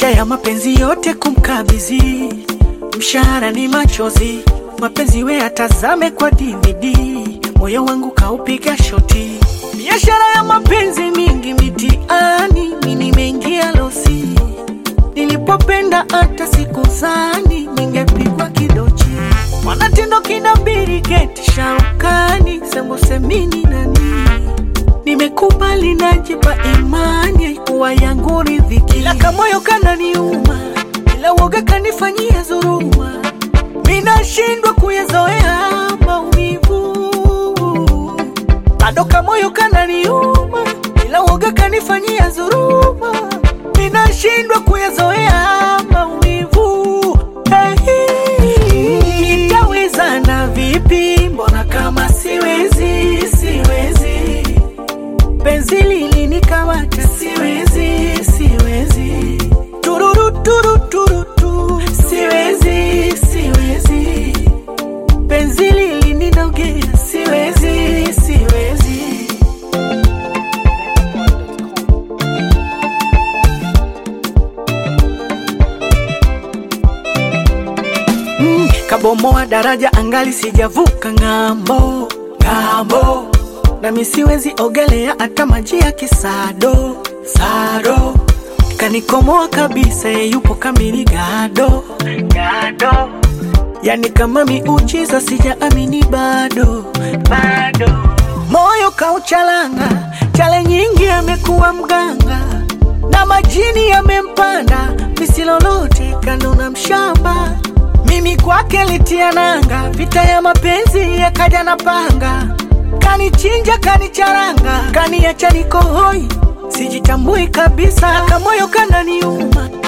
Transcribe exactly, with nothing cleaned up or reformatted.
licha ya mapenzi yote kumkabizi, mshahara ni machozi, mapenzi we atazame kwa D V D, moyo wangu kaupiga shoti. Biashara ya mapenzi mingi mitiani, mimi nimeingia losi, nilipopenda hata siku zani ningepigwa kidochi. Wanatindo kinabiri keti shaukani, sembo semini nani, nimekubali najipa imani kuwa yangu ridhiki. Ila kamoyo kananiuma, ila woga kanifanyia dhuluma, mina shindwa kuyazoea maumivu. Bado kamoyo kananiuma, ila woga kanifanyia dhuluma, mina shindwa kuyazoea maumivu. Hey, nitaweza na vipi, mbona kama siwezi, siwezi. Penzi lilinikamata, siwezi, siwezi. Tururu turu turu tu, siwezi, siwezi. Penzi lilinidogea, siwezi, siwezi. Mm, kabomoa daraja angali sijavuka ngambo, ngambo. Na mimi siwezi ogelea hata maji ya kisado, sado. Kanikomoa kabisa, yupo kamili gado, gado. Yani kama miujiza sijaamini bado, bado. Moyo kauchalanga, chale nyingi amekuwa mganga, na majini yamempanda, misilolote kanuna mshamba. Mimi kwake litia nanga, vita ya mapenzi yakaja na panga, kanichinja kanicharanga, kaniacha niko hoi, sijitambui kabisa. Kamoyo kananiuma,